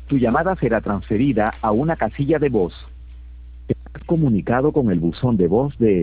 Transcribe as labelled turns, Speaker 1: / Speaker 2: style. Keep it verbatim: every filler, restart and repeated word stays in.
Speaker 1: Tu llamada será transferida a una casilla de voz. Te has comunicado con el buzón de voz de